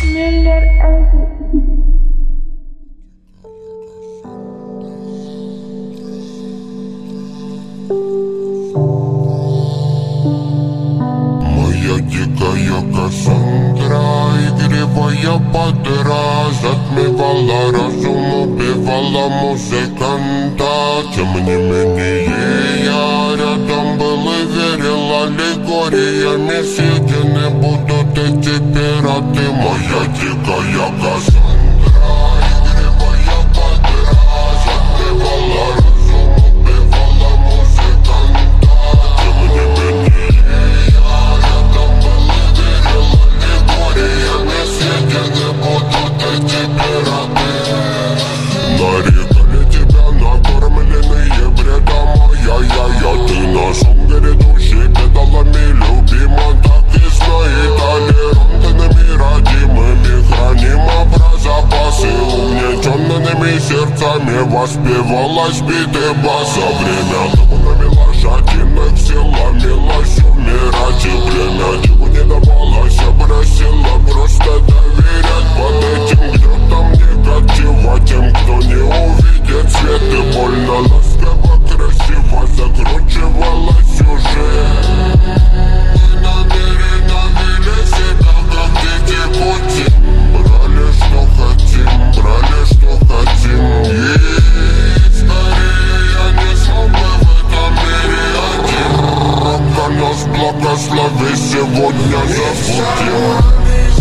Miller Edit. Моя дикая Кассандра, игривая подра, затмевала разум, убивала музыканта. Тем не менее я рядом был и верил аллегориями съедены будут эти пираты. Моя дикая Кассандра, игривая подра, затмевала разум, убивала музыканта. Тем не менее я рядом был и верил аллегориями съедены будут эти пираты. Нарекали тебя накормленные бредом, ай-яй-яй, ты на шум грядущий педалами любима, так и знай, толерантными родимыми храним образа-запасы, угнетенными сердцами воспевалась биты баса. Время табунами лошадиных силами лось умирать, и время чего не давалось, просила просто доверять под этим гнетом негатива тем, кто не увидит свет. И больно ласково, красиво закручивалась уже. Мы намеренно вели себя как дети пути, брали что хотим, брали что хотим. И скорее я не смог бы в этом мире один. Рока нас благослови, сегодня забудем.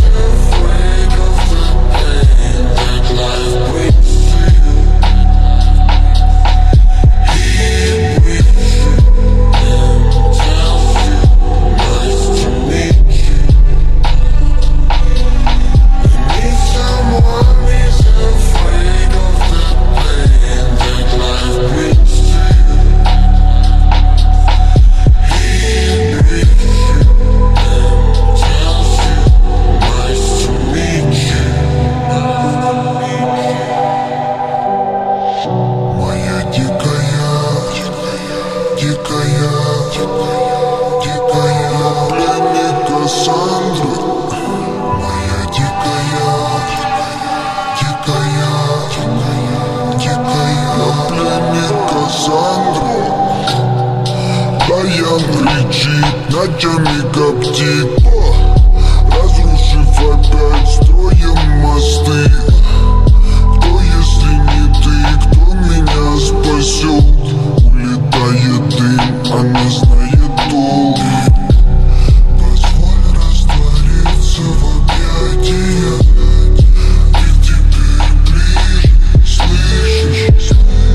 Кричит, ночами коптит, разрушив опять, строим мосты. Кто, если не ты, кто меня спасет? Улетает дым, она знает толк. Позволь раствориться в объятиях. Ты теперь ближе, слышишь?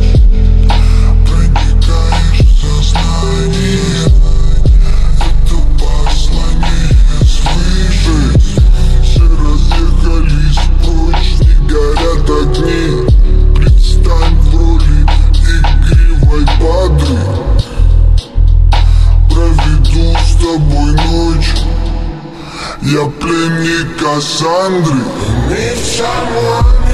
Проникаешь в сознание. Это послание свыше. Все разъехались прочь, не горят огни. Предстань в роли игривой падры. Проведу с тобой ночь. Я пленник Кассандры. Need someone